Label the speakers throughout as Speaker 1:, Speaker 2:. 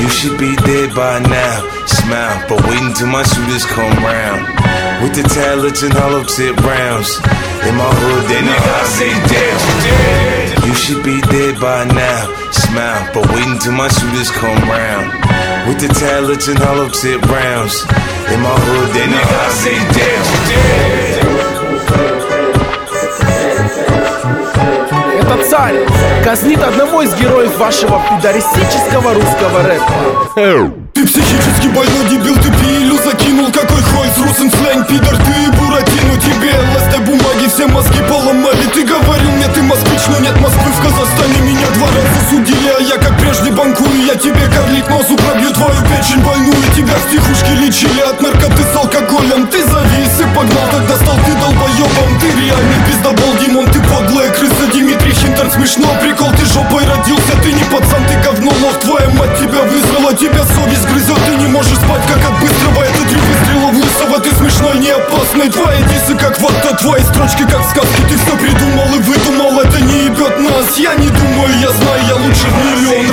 Speaker 1: You should be dead by now. Smile, but wait until my shooters come round. With the tablets and hollow tip rounds. In my hood, they nigga, I say damn. You should be dead by now. Smile, but wait until my shooters come round. With the tablets and hollow tip rounds. In my hood, they nigga, I say damn.
Speaker 2: Это Царь казнит одного из героев вашего пидористического русского рэпа.
Speaker 3: Ты психически больной дебил, ты пилю закинул. Какой хой с русым сленг, пидор, ты буратино. Тебе ласты бумаги, все мозги поломали. Ты говорил мне, ты москвич, но нет Москвы в Казахстане. Меня 2 раза судили, а я как прежде банкую. Я тебе карлик носу пробью, твою печень больную. Тебя в психушке лечили от наркоты с алкоголем. Ты завис и погнал, тогда стал ты долбоебом. Ты реальный пиздобол, Димон, ты подлая крыса. Дмитрий Хинтер, смешно, прикол, ты жопой родился. Ты не пацан, ты говно, лох, твоя мать тебя вызвала. Тебя совесть грызет, ты не можешь спать, как от быстрого. Это 3 выстрела в лысого, ты смешной, не опасный. Твои дисы как вата, твои строчки как сказки. Ты все придумал и выдумал, это не ебет нас. Я не думаю, я знаю, я лучше в миллион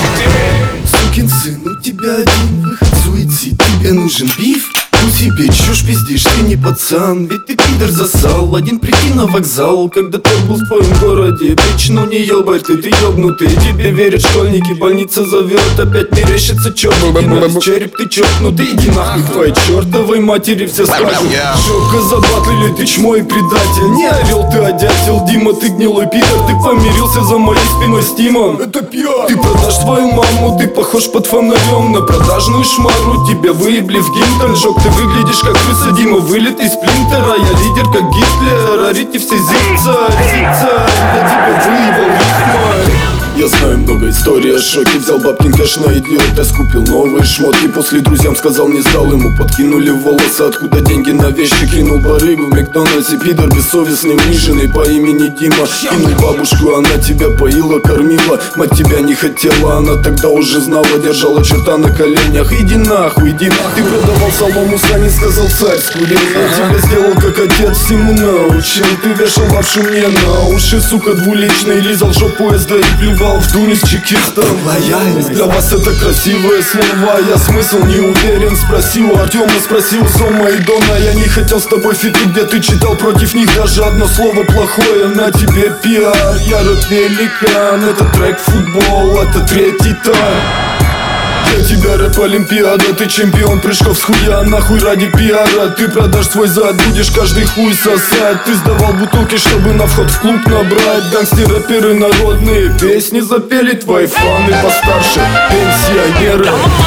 Speaker 3: раз. Сукин сын, у тебя один выход, суицид, тебе нужен биф. Ну себе чушь пиздишь, ты не пацан, ведь ты пидор засал. Один прикинь на вокзал, когда ты был в твоем городе. Бич, ну не ебай ты ебнутый. Тебе верят школьники, больница зовет. Опять мерещится черный череп, ты чокнутый. Иди нахуй к твоей чертовой матери, все скажут. Шока забатлили, ты чмо и предатель. Не орел, ты а дятел, Дима, ты гнилой пидор. Ты помирился за моей спиной с Тимом. Это пьян. Ты продашь твою маму, ты похож под фонарем на продажную шмару. Тебя выебли в гимн, жёг, ты выглядишь как крыса, Дима, вылет из сплинтера. Я лидер как Гитлер, орите все зица, зица. Я тебя выебал, рифма. Я знаю много историй о шоке. Взял бабкин кэш на идиота, скупил новые шмотки. После друзьям сказал, не сдал, ему подкинули волосы. Откуда деньги на вещи, кинул барыгу в Макдональдсе. Пидор бессовестный, униженный по имени Дима. Кинул бабушку, она тебя поила, кормила. Мать тебя не хотела, она тогда уже знала. Держала черта на коленях. Иди нахуй, иди. Ты продавал солому, сани, сказал царь с курения. Я тебя сделал как отец, всему научил. Ты вешал лапшу мне на уши, сука, двуличный. Лизал жопу СД и плювал в Тунис, чекистом. Лояльность, для вас это красивые слова. Я смысл не уверен, спросил Артема, спросил Сома и Дона. Я не хотел с тобой фиты, где ты читал против них даже одно слово плохое. На тебе пиар, я рэп-великан. Это трек футбол, это 3-й тайм. Для тебя рэп олимпиада, ты чемпион прыжков с хуя. Нахуй ради пиара, ты продашь свой зад, будешь каждый хуй сосать. Ты сдавал бутылки, чтобы на вход в клуб набрать. Гангстеры-рэперы народные песни запели, твои фаны постарше, пенсионеры.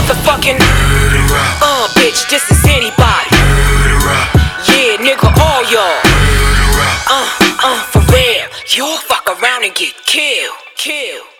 Speaker 4: Bitch, this is anybody. Yeah, nigga, all y'all. For real, you'll fuck around and get killed.